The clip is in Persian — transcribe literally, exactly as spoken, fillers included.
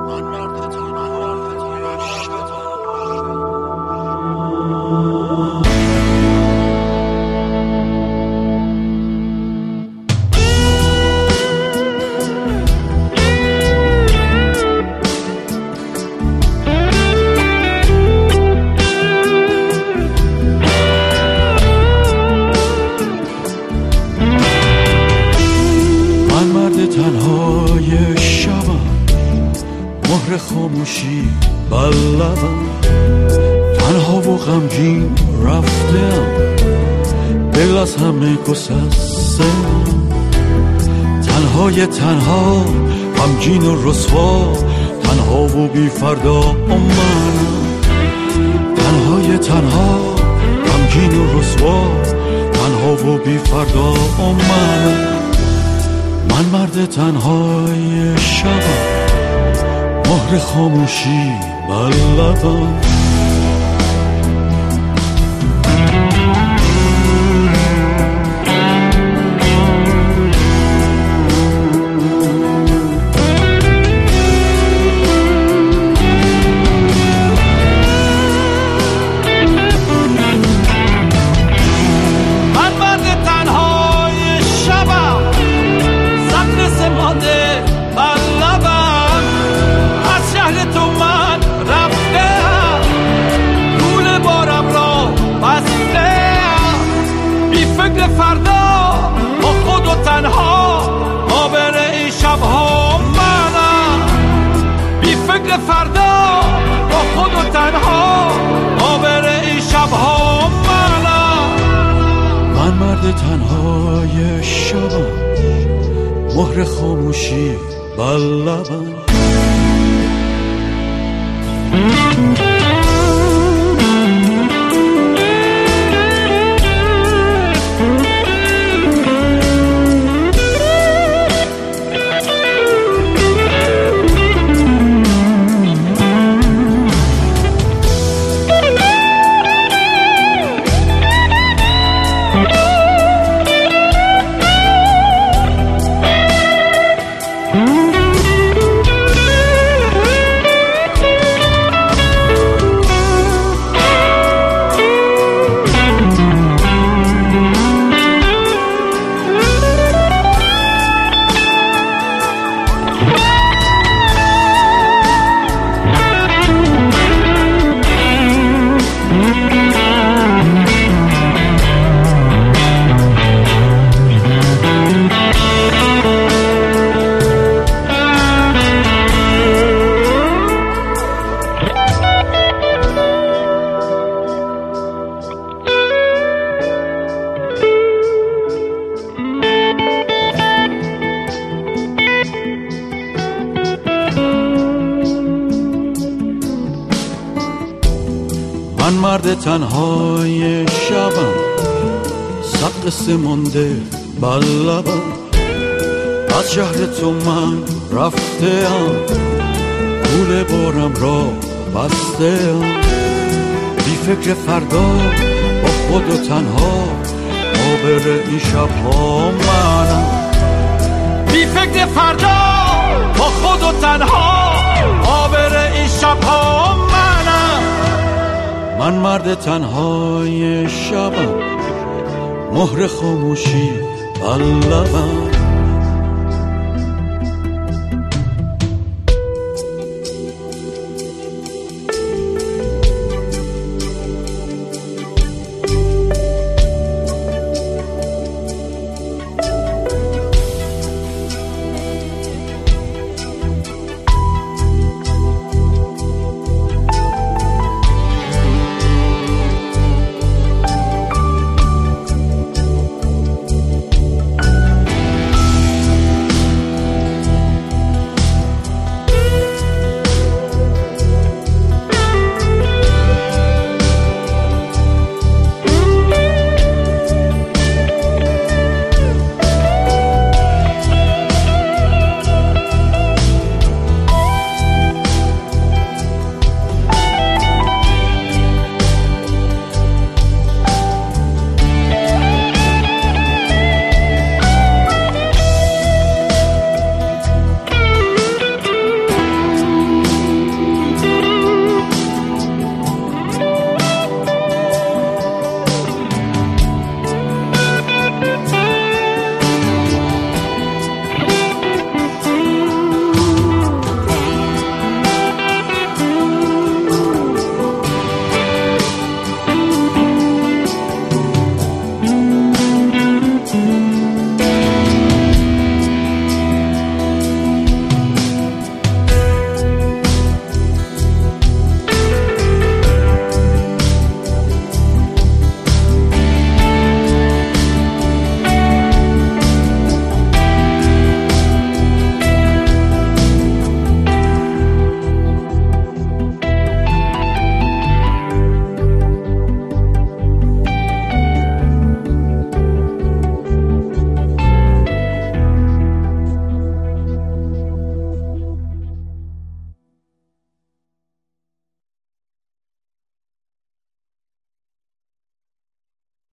تنهای شبم، مهر خاموشی بر لبم، تنها و غمگین رفتم، دل از همه گسسته، تنهای تنها، غمگین و رسوا، تنها و بی فردا منم، تنهای تنها، غمگین و رسوا، تنها و بی فردا منم. من مرد تنهای شبم، مهر خاموشی بر لبم. فردا با خود و تنها آبر این شبها منم، بی فکر فردا با خود و تنها آبر این شبها منم. من مرد تنهای شبم، مهر خاموشی بر لبم. من مرد تنهای شبم، صد قصه مونده بر لبم، از شهر تو من رفته‌ام، گول بارم را بسته‌ام، بی فکر فردا با خود و تنها آبر این شبها منم، بی فکر فردا با خود و تنها آبر این شبها منم. من مرد تنهای شبم، مهر خاموشی بر لبم.